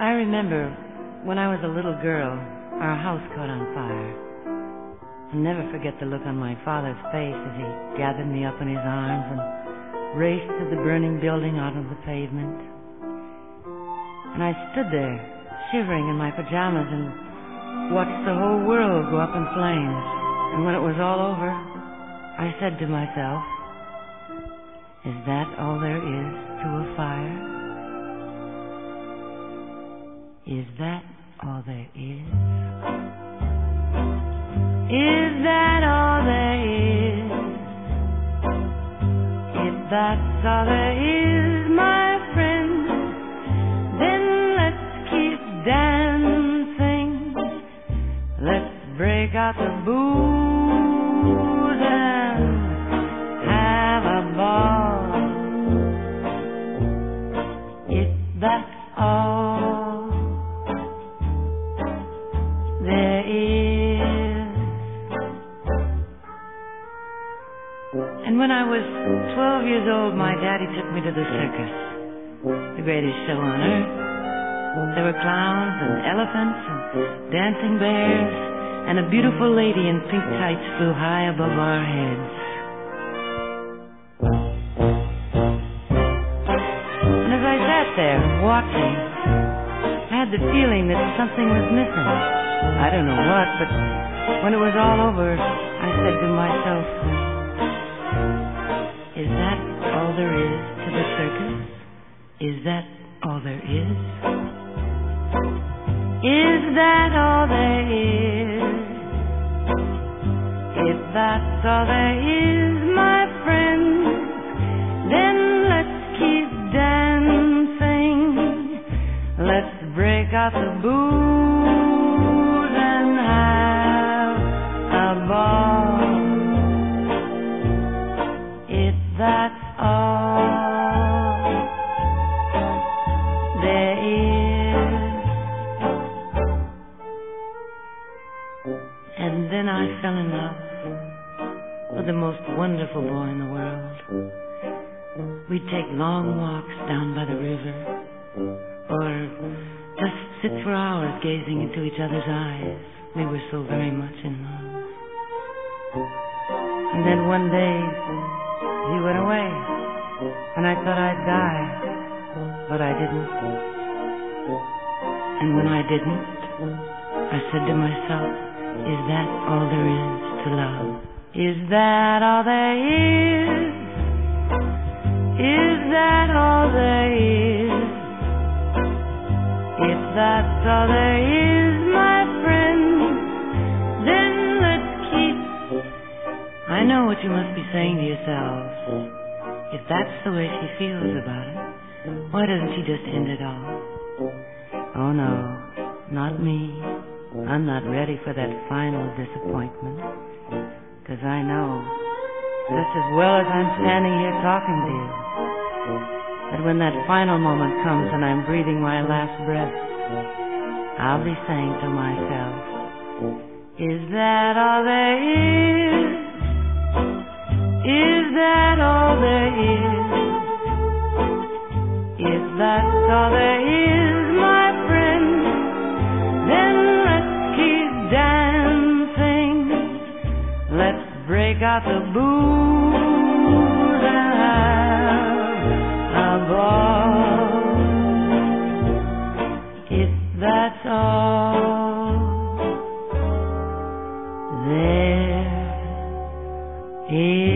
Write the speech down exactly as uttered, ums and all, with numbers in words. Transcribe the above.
I remember when I was a little girl, our house caught on fire. I'll never forget the look on my father's face as he gathered me up in his arms and raced to the burning building out of the pavement. And I stood there, shivering in my pajamas, and watched the whole world go up in flames. And when it was all over, I said to myself, is that all there is to a fire? Is that all there is? Is that all there is? If that's all there is, my friend, then let's keep dancing. Let's break out the booze and have a ball. If that's all there is. And when I was twelve years old, my daddy took me to the circus, the greatest show on earth. There were clowns and elephants and dancing bears, and a beautiful lady in pink tights flew high above our heads. And as I sat there watching, I had the feeling that something was missing. I don't know what, but when it was all over, I said to myself, is that all there is to the circus? Is that all there is? Is that all there is? If that's all there is, my friend, then let's keep dancing. Let's break out the booze and have a ball. If that's all there is. And then I fell in love with the most wonderful boy in the world. We'd take long walks down by the river, or just sit for hours gazing into each other's eyes. We were so very much in love. And then one day, he went away, and I thought I'd die, but I didn't. And when I didn't, I said to myself, is that all there is to love? Is that all there is? Is that all there is? If that's all there is, my friend, then let's keep. I know what you must be saying to yourselves. If that's the way she feels about it, why doesn't she just end it all? Oh no, not me. I'm not ready for that final disappointment. Because I know, just as well as I'm standing here talking to you, that when that final moment comes and I'm breathing my last breath, I'll be saying to myself, is that all there is? Is that all there is? If that's all there is, my friend, then let's keep dancing. Let's break out the booze and have a ball. If that's all there is.